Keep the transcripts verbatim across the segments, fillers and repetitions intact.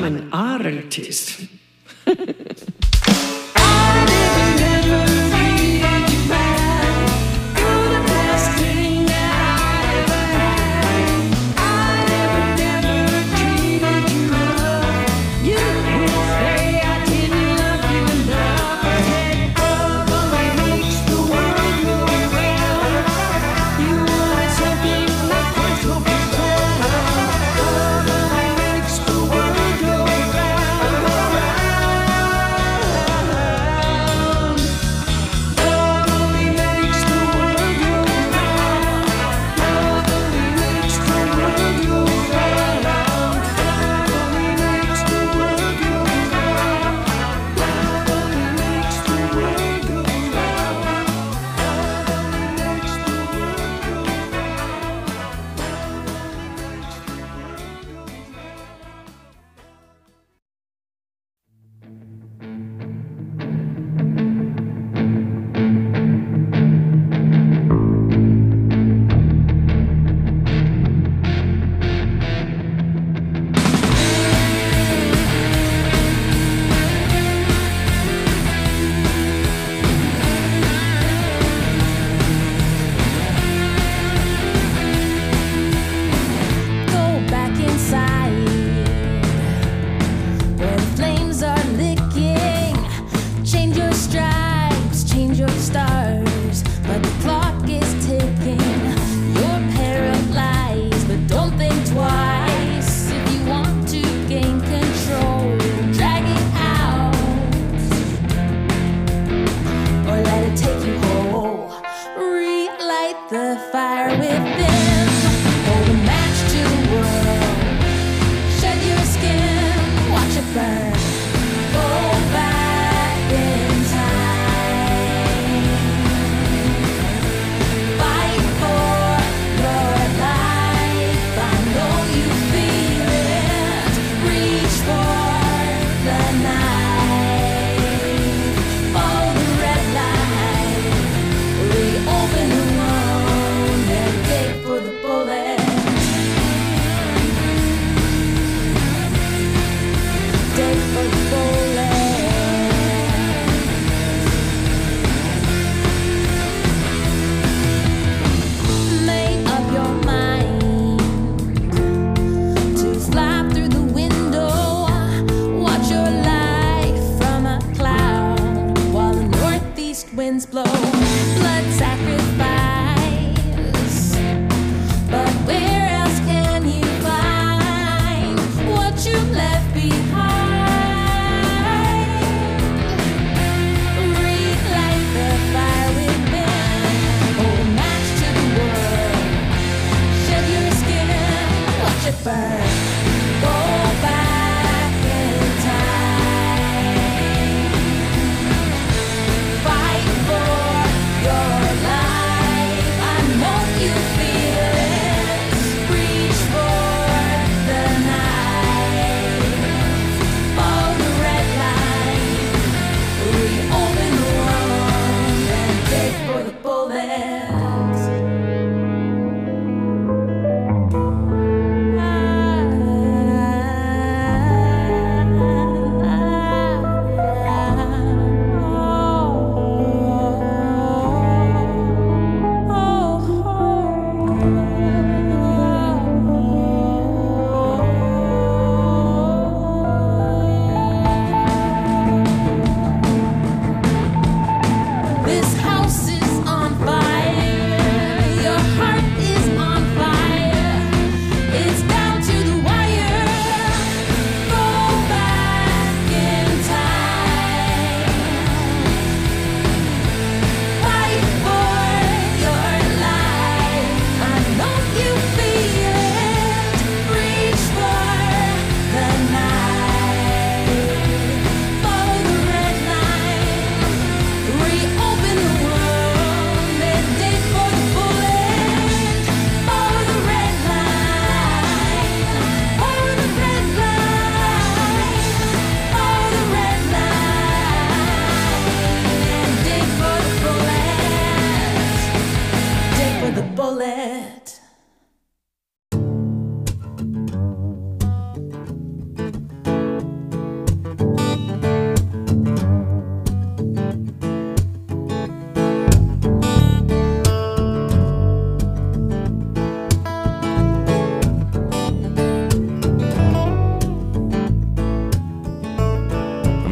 an artist.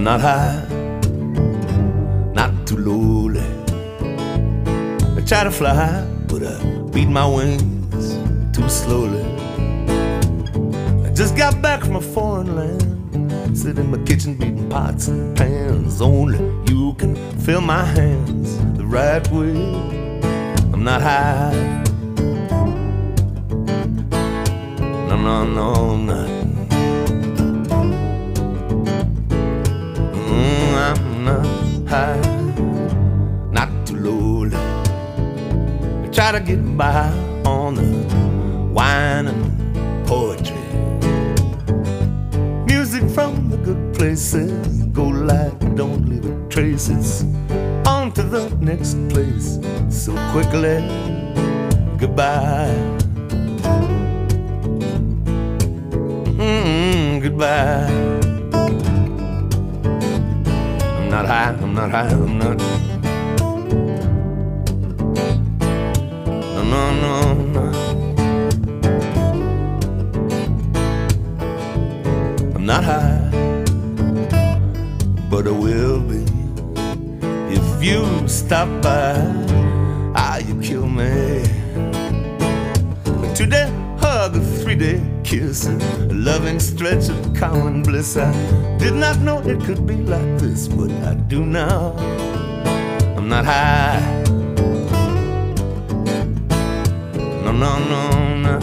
I'm not high, not too lowly. I try to fly, but I beat my wings too slowly. I just got back from a foreign land, sit in my kitchen beating pots and pans. Only you can fill my hands the right way. I'm not high, no, no, no, I'm not. Mm, I'm not high, not too lowly. I try to get by on the wine and poetry. Music from the good places, go like don't leave a trace. It's on to the next place so quickly. Goodbye, mm, goodbye. I'm not high, I'm not high, I'm not. No, no, no, no. I'm not high, but I will be if you stop by. Ah, you kill me. A two-day hug, a three-day kiss, a loving stretch of common bliss. I did not know it could be like this, but I do now. I'm not high, no, no, no, no.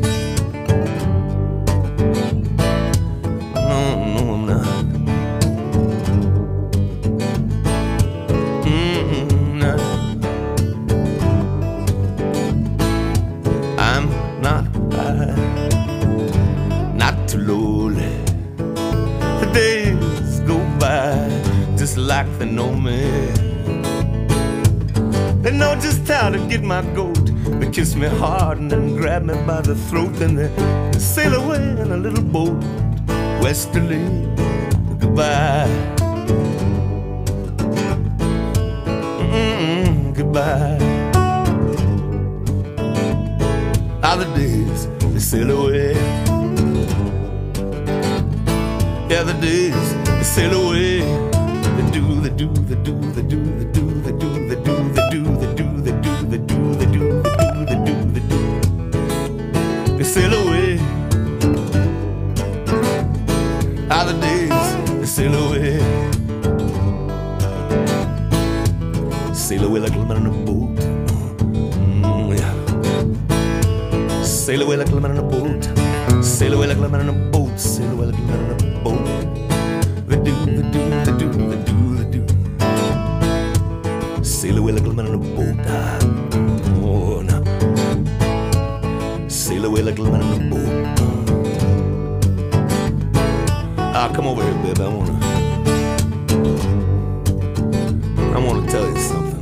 No, no, I'm not. Mm-mm, no. I'm not high, not too lowly. The days go by just like they know me. They know just how to get my goat. They kiss me hard and then grab me by the throat. Then they sail away in a little boat westerly. Goodbye, mm-mm, goodbye. All the days they sail away. Yeah, the days they sail away. They do, they do, they do, they do, they do, they do, they do, they do, they do, they do, they do, they do, they do, they do, they sail away. All the days they sail away. Sail away like a man on a boat. Mm, yeah. Sail away like a man on a boat. Sail away like a man on a boat. Sail away like a man on a boat. They do, they do, they do, they do, they do. Sail away like a man on a boat. Ah, oh no. Sail away like a man on a boat. Ah, come over here, baby. I wanna, I wanna tell you something.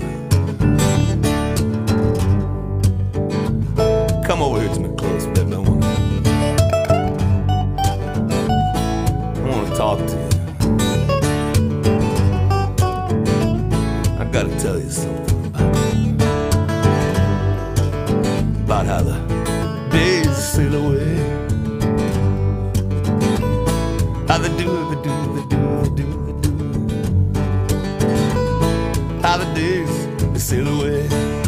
Come over here to me close, baby. I wanna, I wanna talk to you. I gotta tell you something about, about how the days sail away. How they do, they do, they do, they do, they do. How the days they sail away.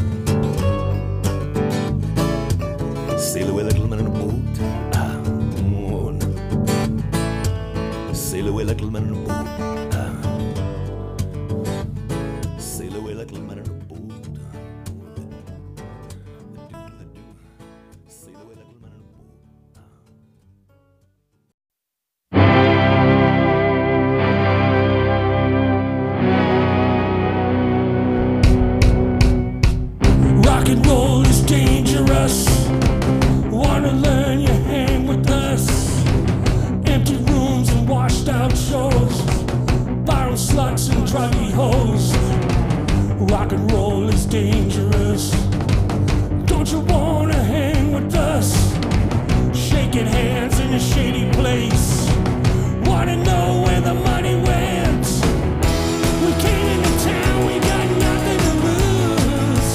Sail away like a little man in a boat. Ah, oh, no. Sail away like a little man in a boat. Ah. Sail away like a little man in a boat. Sail away like a little man in a boat. Rock and roll is dangerous. Wanna learn, you hang with us. Empty rooms and washed out shows. Borrow sluts and druggy hoes. Rock and roll is dangerous. Don't you wanna hang with us? Shaking hands in a shady place. Wanna know where the money went? We came into town, we got nothing to lose.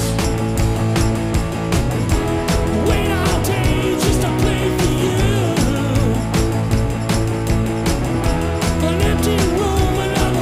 Wait all day just to play for you. An empty room, another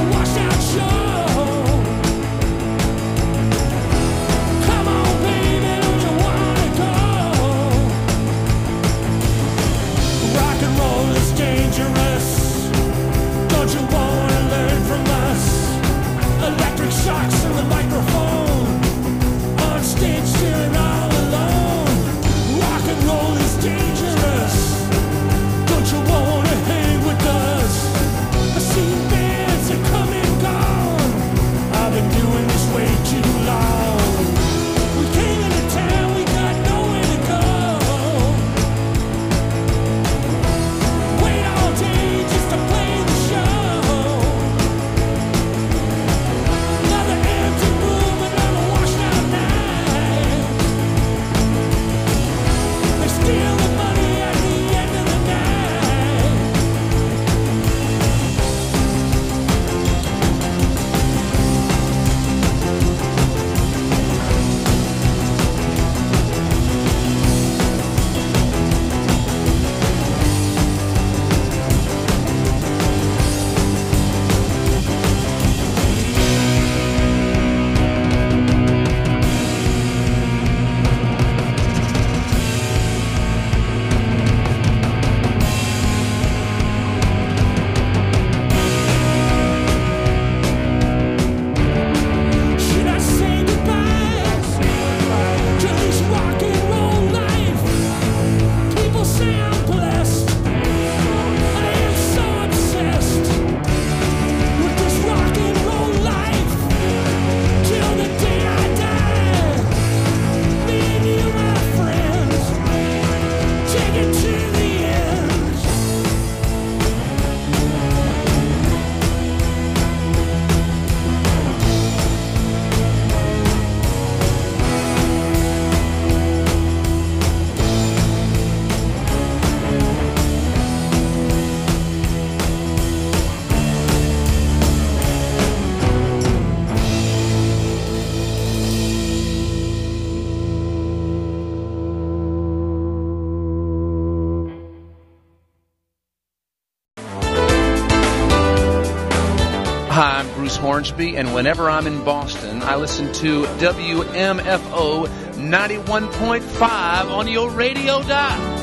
Hi, I'm Bruce Hornsby, and whenever I'm in Boston, I listen to W M F O ninety-one point five on your radio dial.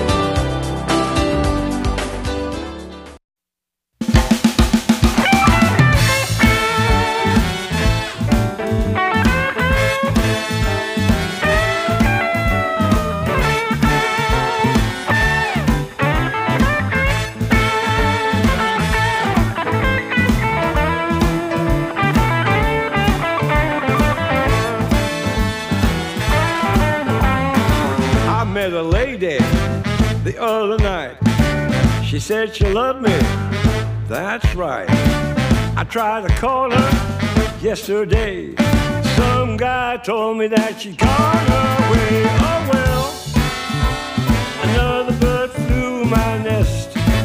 Met a lady the other night. She said she loved me, that's right. I tried to call her yesterday. Some guy told me that she'd gone away. Oh well, another bird flew my nest.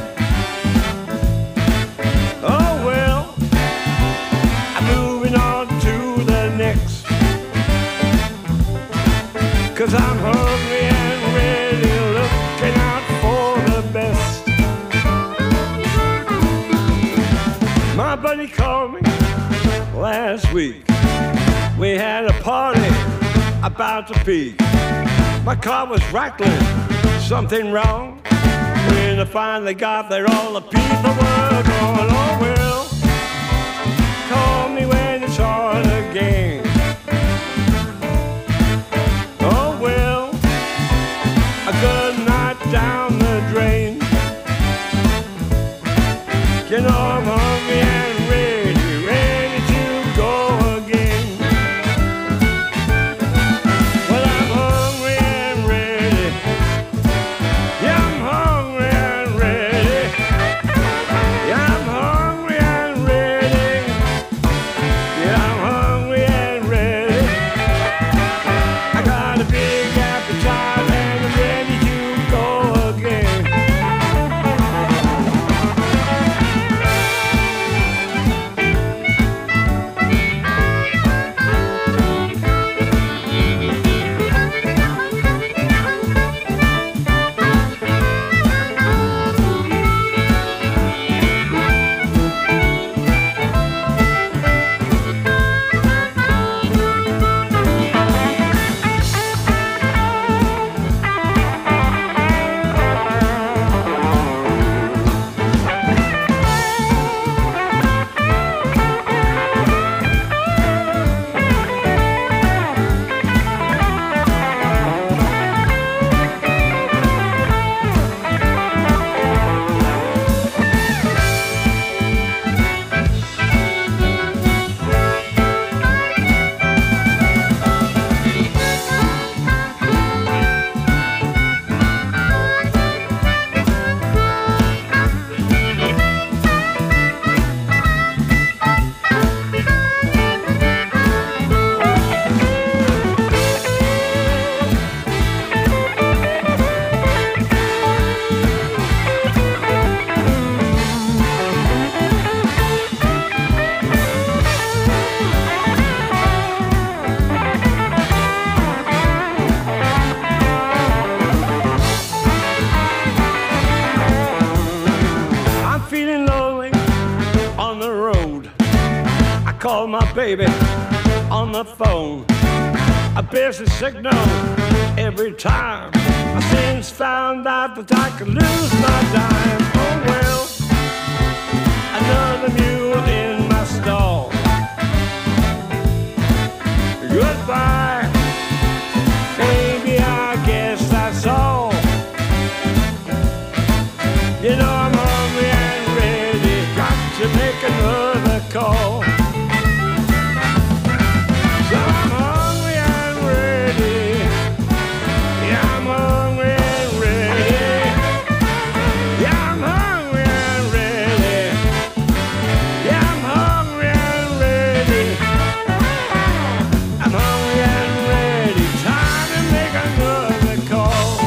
Oh well, I'm moving on to the next. Cause I'm hungry and ready, looking out for the best. My buddy called me last week. We had a party about to peak. My car was rattling, something wrong. When I finally got there, all the people were gone. Oh well, call me when it's hard again. Down the drain. You know I'm hungry and ready, ready to go again. Well, I'm hungry and ready. Yeah, I'm hungry and ready. Yeah, I'm hungry and ready. Yeah, I'm hungry and ready. I got a big appetite and I'm ready to go again. call my baby on the phone. A busy signal every time. I since found out that I could lose my dime. Oh well, another mule in my stall. Goodbye, baby, I guess that's all. You know I'm hungry and ready, got to make another call. So I'm hungry and ready, yeah, I'm hungry and ready, yeah, I'm hungry and ready, yeah, I'm hungry and ready, I'm hungry and ready, time to make another call.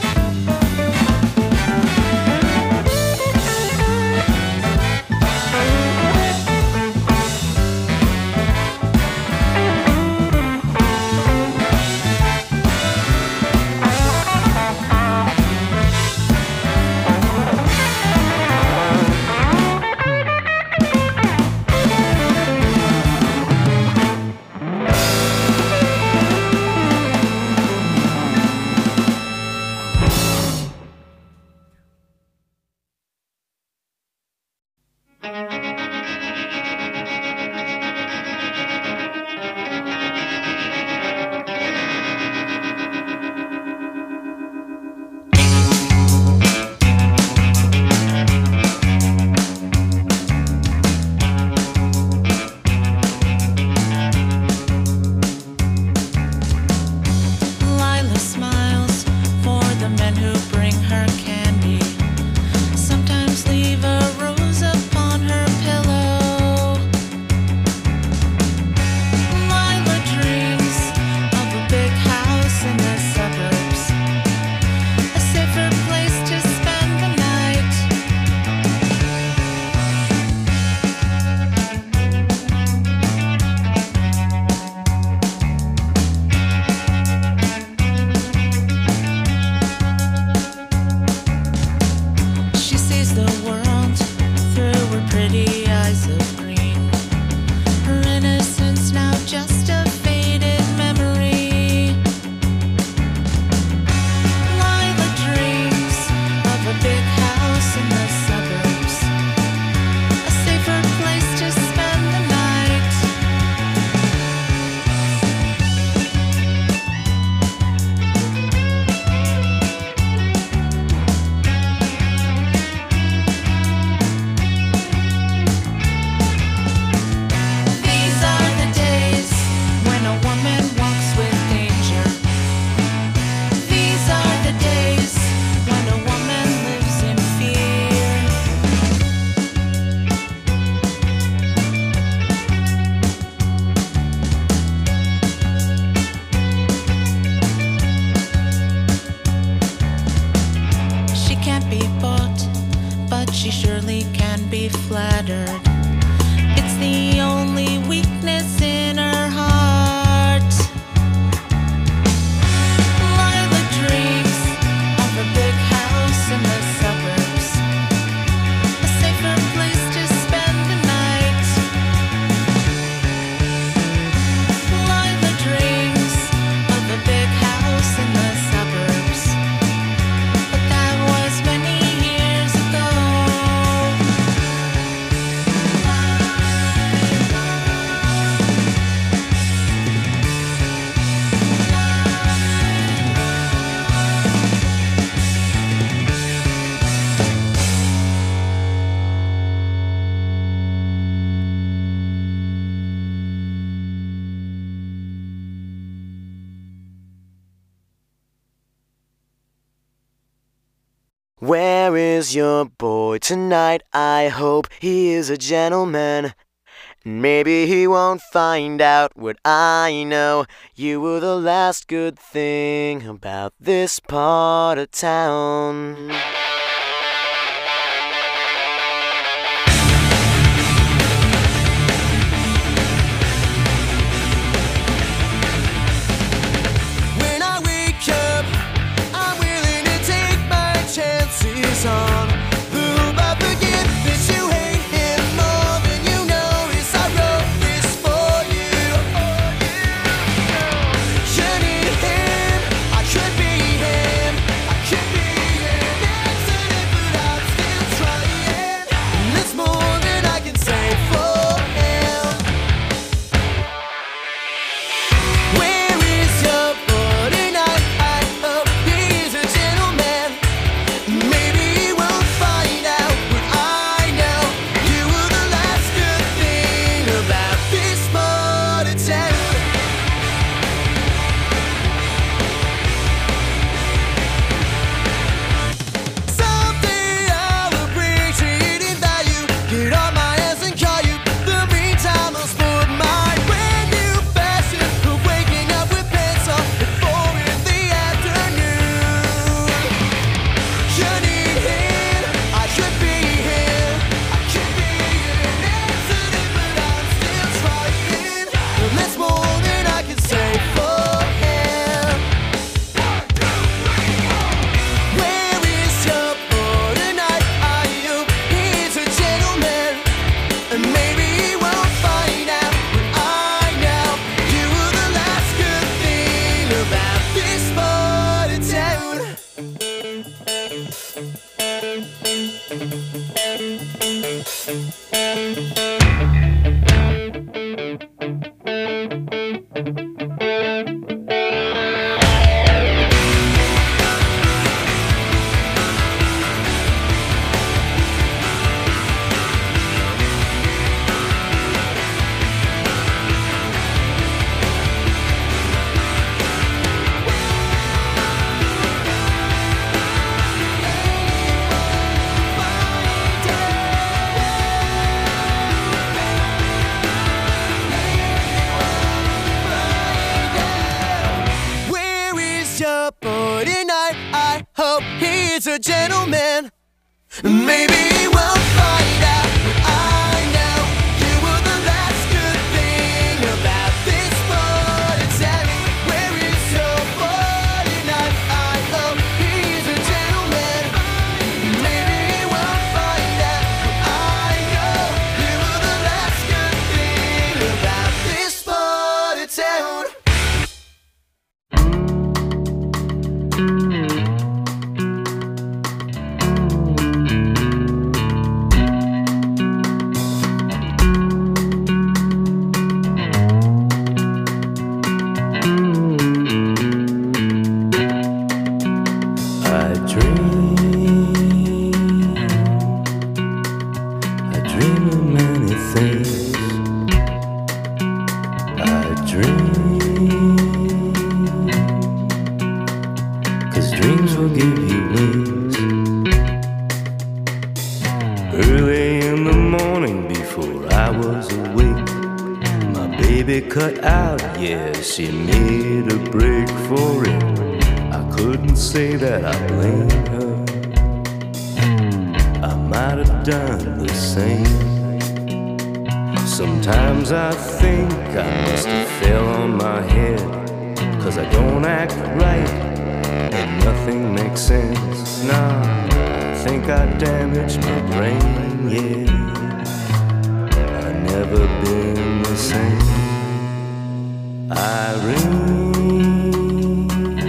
Lila smiles for the men who bring her candy. Sometimes leave a rose upon her pillow. Lila dreams of a big house in the suburbs, a safer place to spend the night. She sees the world through her pretty eyes of green. Her innocence now just a faded memory. Lila dreams of a big house in the suburbs, a safer place to spend the night. These are the days when a woman walks with danger. These are the days when a woman lives in fear. She can't be bought, but she surely can be flattered. It's the only weakness in her heart. Lila dreams of a big house in the suburbs, a safer place to spend the night. Lila dreams of a big house in the suburbs, but that was many years ago. Where is your boy tonight? I hope he is a gentleman. Maybe he won't find out what I know. You were the last good thing about this part of town. When I wake up, I'm willing to take my chances on whom I forget that you hate him more than you notice. I wrote this A gentleman. Maybe we'll find out. I know you were the last good thing about this morning. Tell me, where is your boy tonight? I hope he's a gentleman. Maybe we'll find out. I know you were the last good thing about this part of town. Cut out, yeah, she made a break for it. I couldn't say that I blame her. I might have done the same. Sometimes I think I must have fell on my head, 'cause I don't act right and nothing makes sense. Nah, I think I damaged my brain, yeah. I've never been the same. Irene,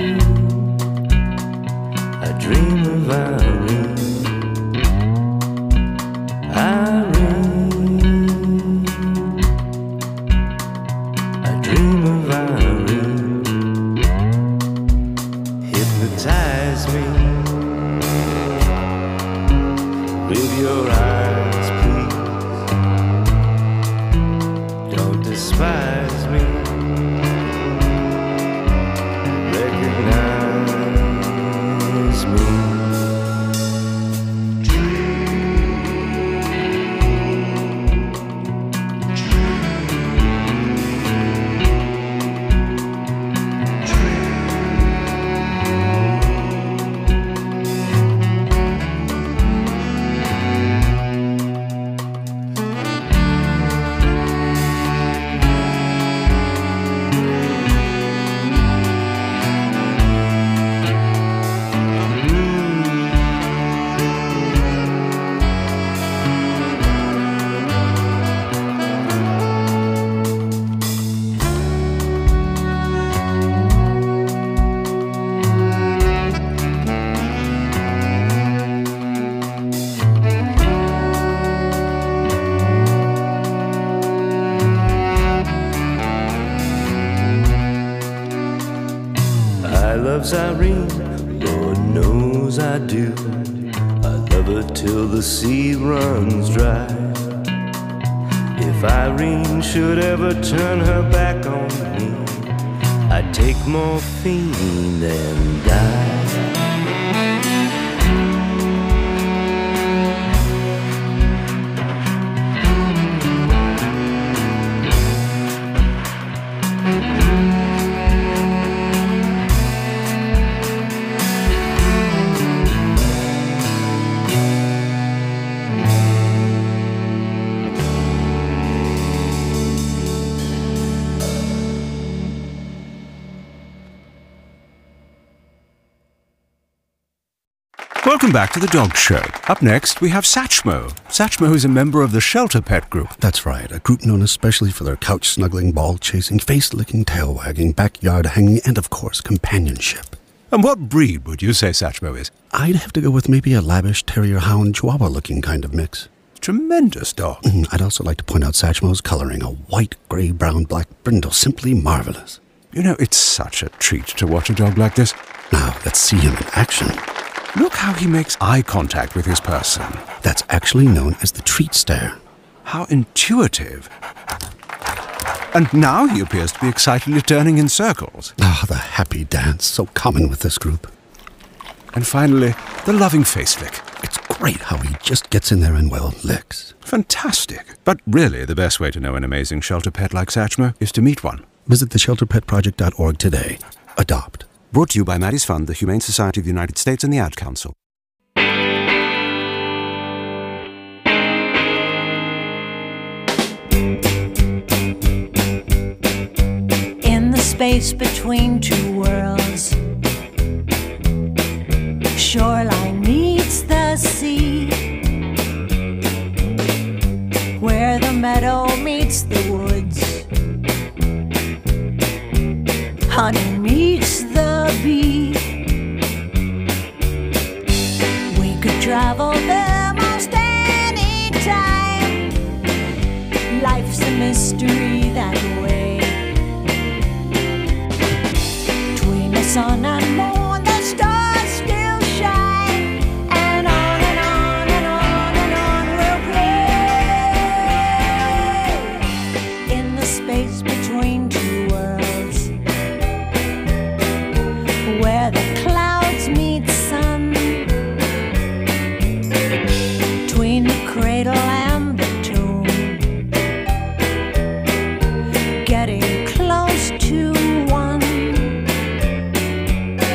I dream of Irene. Irene, I dream of Irene. Hypnotize me with your eyes, please. Don't despise me. Recognize me. Irene, Lord knows I do. I love her till the sea runs dry. If Irene should ever turn her back on me, I'd take morphine and die. Welcome back to The Dog Show. Up next, we have Satchmo. Satchmo is a member of the Shelter Pet Group. That's right, a group known especially for their couch-snuggling, ball-chasing, face-licking, tail-wagging, backyard-hanging, and, of course, companionship. And what breed would you say Satchmo is? I'd have to go with maybe a lavish terrier-hound chihuahua-looking kind of mix. tremendous dog. Mm, I'd also like to point out Satchmo's coloring, a white, gray, brown, black brindle, simply marvelous. You know, it's such a treat to watch a dog like this. Now, let's see him in action. Look how he makes eye contact with his person. That's actually known as the treat stare. How intuitive. And now he appears to be excitedly turning in circles. Ah, the happy dance, so common with this group. And finally, the loving face lick. It's great how he just gets in there and, well, licks. Fantastic. But really, the best way to know an amazing shelter pet like Satchmo is to meet one. Visit the shelter pet project dot org today. Adopt. Brought to you by Maddie's Fund, the Humane Society of the United States, and the Ad Council. In the space between two worlds, shoreline meets the sea, where the meadow meets the woods, honey meets the bee. We could travel there most any time. Life's a mystery that way. Between the sun and moon, the stars still shine, and on and on and on and on we'll play in the space between two worlds, where the clouds meet sun, between the cradle and the tomb, getting close to one.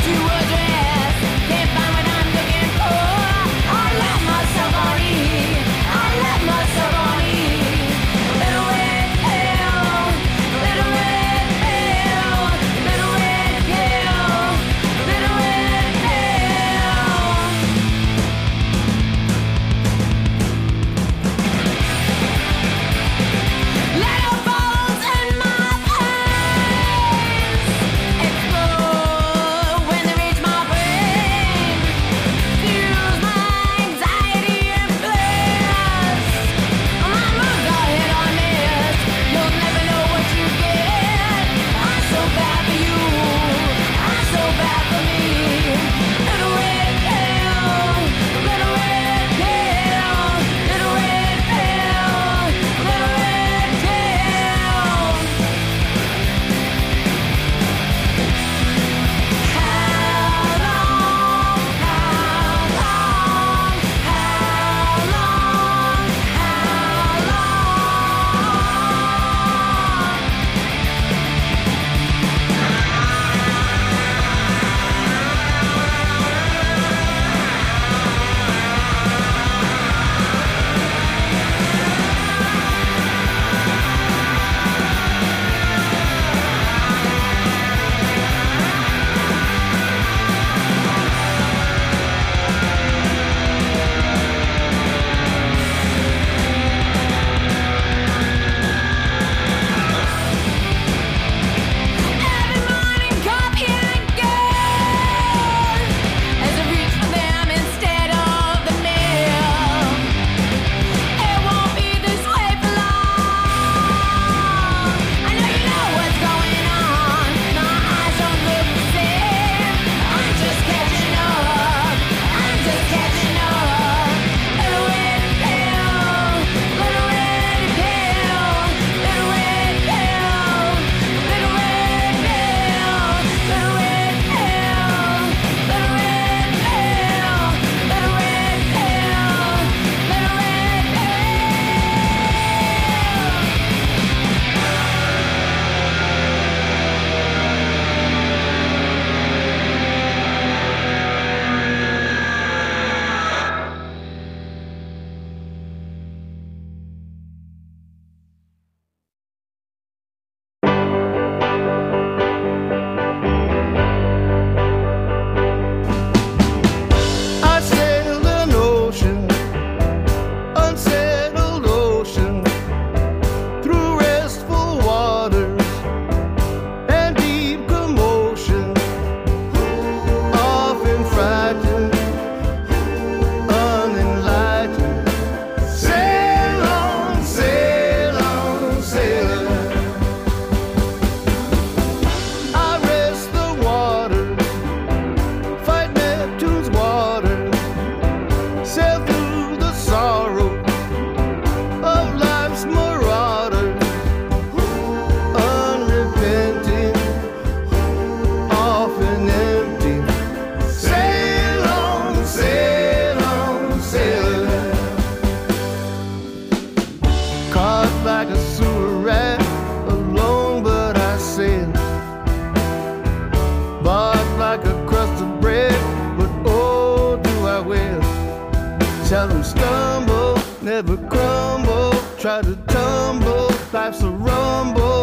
Tell them stumble, never crumble. Try to tumble, life's a rumble.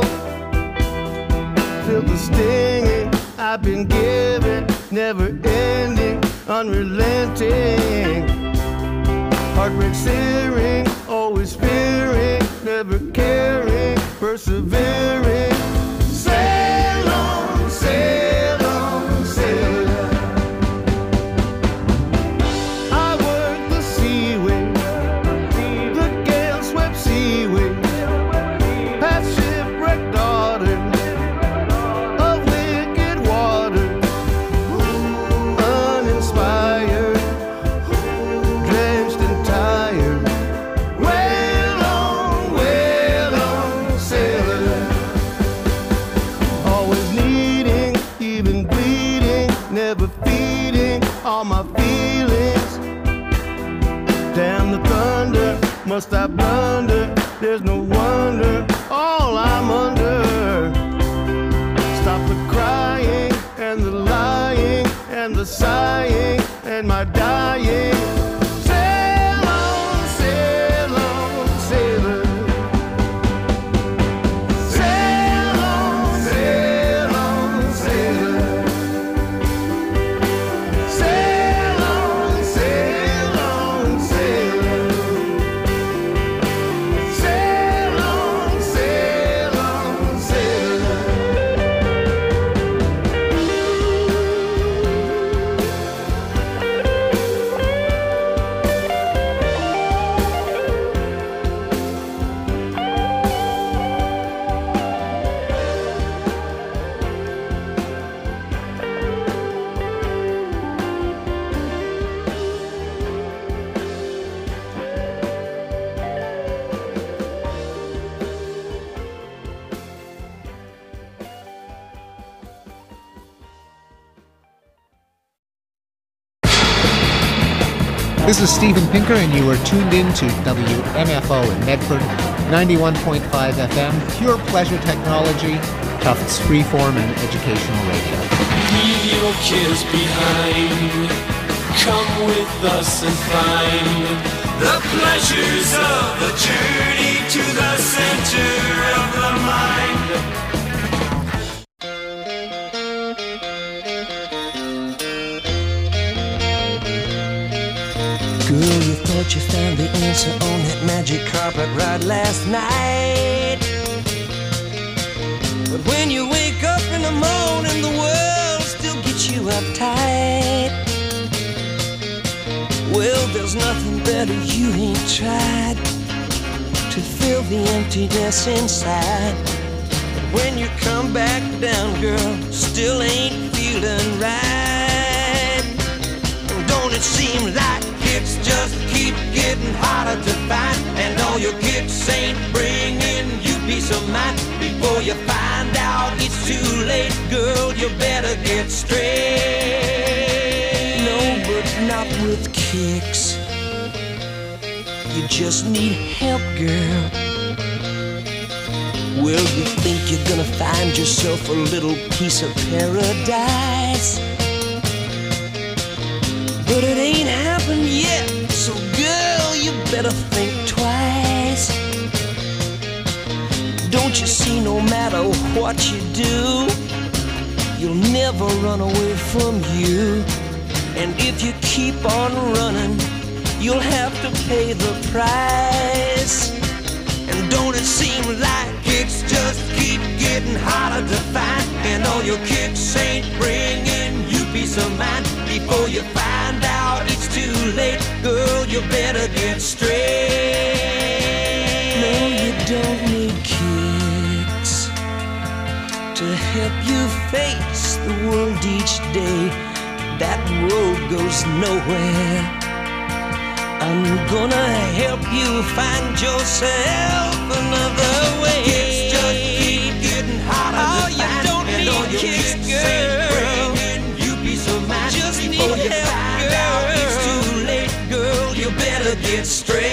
Feel the stinging I've been given, never ending, unrelenting. Heartbreak searing, always fearing, never caring, persevering. Sail on, sail on, sail on. I work the seaway, the gale swept seaway, past shipwrecked daughters of wicked water, uninspired, drenched and tired. Wail on, wail on, sailor. Always needing, even bleeding, never feeding all my feelings. Damn the thunder, must I blunder? There's no wonder, all I'm under. Stop the crying and the lying, and the sighing and my dying. Sail on, sail on, sailor. Sail on, sail on, sailor. Sail on, sail on, sailor. Sail on, sail on, sailor. This is Steven Pinker, and you are tuned in to W M F O in Medford, ninety-one point five F M, pure pleasure technology, Tufts freeform and educational radio. Leave your cares behind. Come with us and find the pleasures of a journey to the center of the mind. Girl, you thought you found the answer on that magic carpet ride last night. But when you wake up in the morning, the world still gets you uptight. Well, there's nothing better you ain't tried to fill the emptiness inside. But when you come back down, girl, still ain't feeling right. Don't it seem like it's just keep getting harder to find, and all your kicks ain't bringing you peace of mind? Before you find out it's too late, girl, you better get straight. No, but not with kicks. You just need help, girl. Well, you think you're gonna find yourself a little piece of paradise, but it ain't happened yet, so girl, you better think twice. Don't you see, no matter what you do, you'll never run away from you. And if you keep on running, you'll have to pay the price. And don't it seem like it's just keep getting harder to find, and all your kicks ain't bringing you peace of mind? Before you find out it's too late, girl, you better get straight. No, you don't need kicks to help you face the world each day. That road goes nowhere. I'm gonna help you find yourself another way. It's just keep getting harder oh, to find, you don't and need all your kicks, girl. You peace of mind. Just before need you help, find girl. Out it's too late, girl. You better get straight.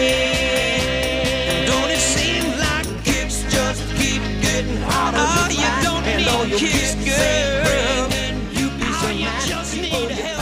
And don't it seem like kicks just keep getting harder oh, to find? You don't and need all your kicks, girl. You peace oh, of you mind. Just need help.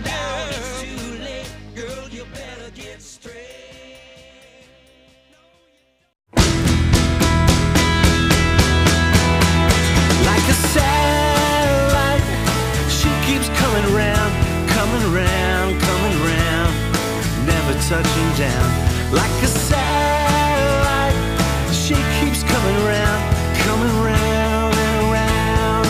Satellite, she keeps coming round, coming round, coming round, never touching down. Like a satellite, she keeps coming round, coming round and around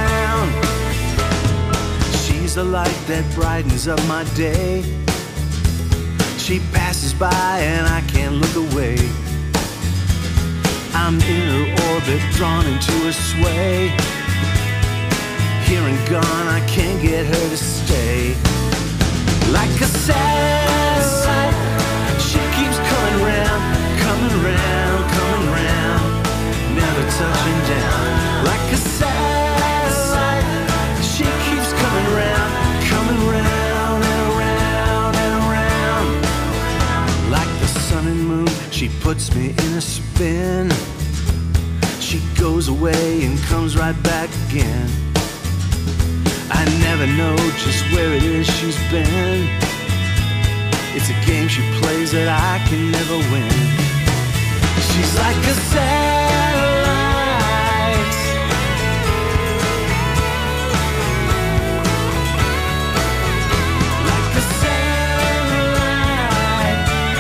and around. She's the light that brightens up my day. She passes by and I can't look away. I'm in her orbit, drawn into her sway. Here and gone, I can't get her to stay. Like a satellite, she keeps coming round, coming round, coming round, never touching down. Like a satellite, she keeps coming round, coming round and around and around. Like the sun and moon, she puts me in a spin. She goes away and comes right back again. I never know just where it is she's been. It's a game she plays that I can never win. She's like a satellite, like a satellite.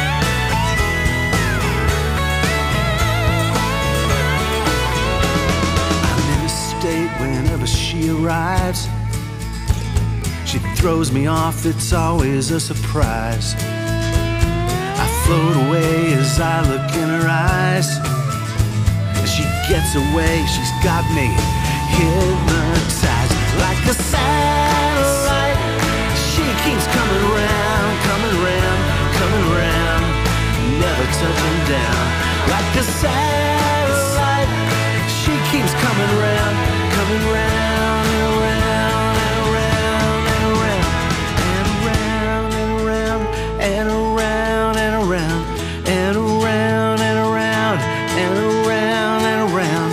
I'm in a state whenever she arrives. She throws me off, it's always a surprise. I float away as I look in her eyes. As she gets away, she's got me hypnotized. Like a satellite, she keeps coming round, coming round, coming round, never touching down. Like a satellite, she keeps coming round, coming round and around and around and around and around and around and around and around and around and around and around and around.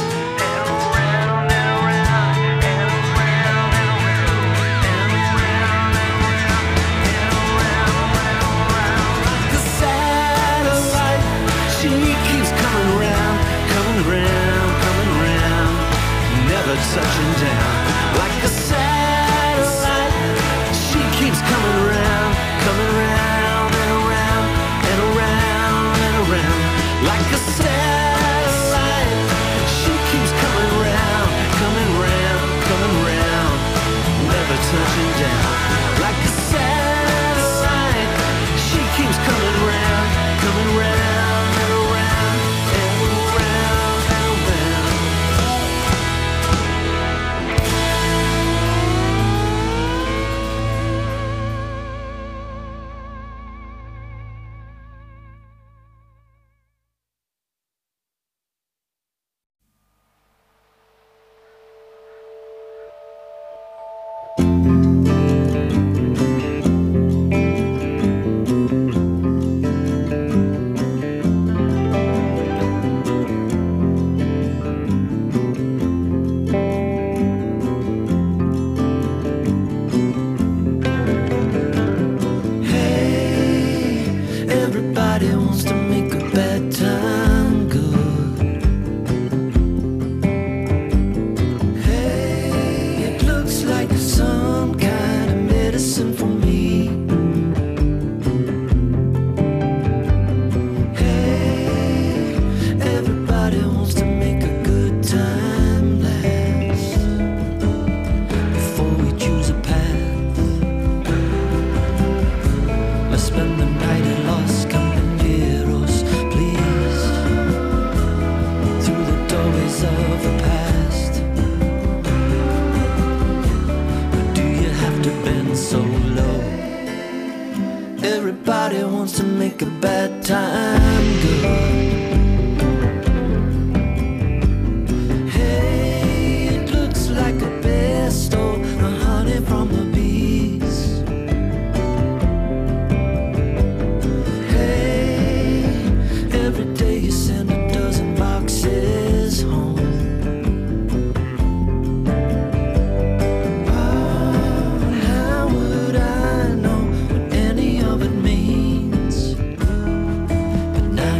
The satellite, she keeps coming round, coming round, coming round, never touching down. Like a satellite, she keeps coming round, coming round and around and around and around. Like a satellite, she keeps coming round, coming round, coming round, never touching down. Like a satellite, she keeps coming round, coming round and around and around and around. Everybody wants to make a bad time good. Hey, it looks like some kind of medicine for me. Hey, everybody wants to make a good time last before we choose a path. Let's spend the night at Los Campaneros, please, through the doorways of the past. But do you have to bend so low? Everybody wants to make a bad time good. Hey, it looks like a best or the honey from the bees. Hey, every day you send a dozen boxes home. Oh, how would I know what any of it means? But now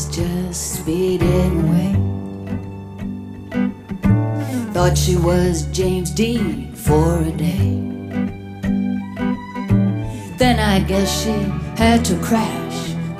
was just speeding away. Thought she was James Dean for a day. Then I guess she had to crash